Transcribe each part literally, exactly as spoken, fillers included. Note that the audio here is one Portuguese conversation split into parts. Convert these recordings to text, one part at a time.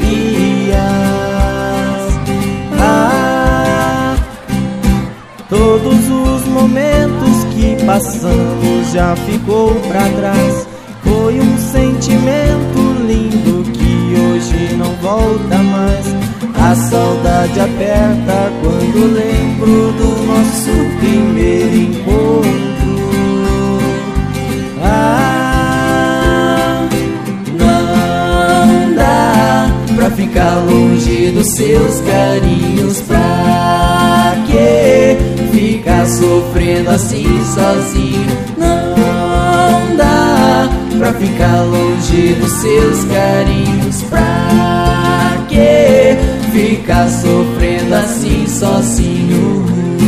dias. Ah, todos os momentos que passamos já ficou pra trás. Foi um sentimento lindo que hoje não volta mais. A saudade aperta quando lembro do nosso primeiro encontro. Ah, não dá pra ficar longe dos seus carinhos. Pra que ficar sofrendo assim sozinho? Não dá pra ficar longe dos seus carinhos. Pra que ficar sofrendo assim sozinho?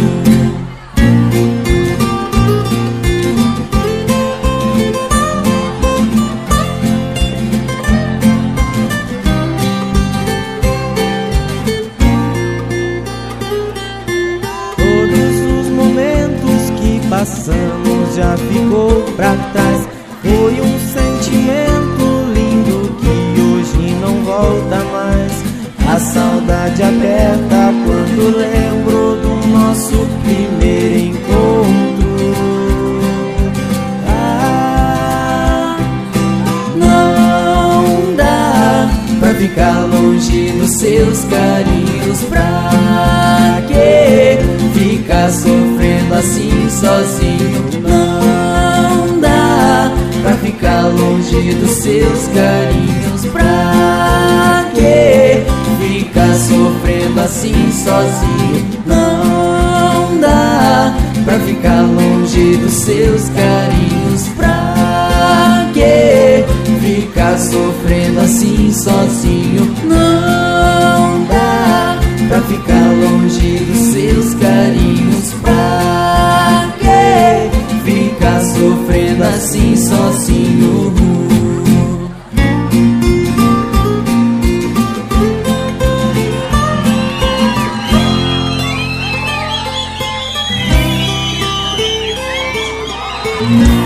Todos os momentos que passamos já ficou pra trás. Foi um sentimento lindo que hoje não volta mais. A saudade aperta quando lembro do nosso primeiro encontro. Ah, não dá pra ficar longe dos seus carinhos. Pra que ficar sofrendo assim sozinho? Não dá pra ficar longe dos seus carinhos. Pra que ficar sofrendo assim sozinho? Não dá pra ficar longe dos seus carinhos. Pra que ficar sofrendo assim sozinho? Não dá pra ficar longe dos seus carinhos. Pra que ficar sofrendo assim sozinho? Mm-hmm.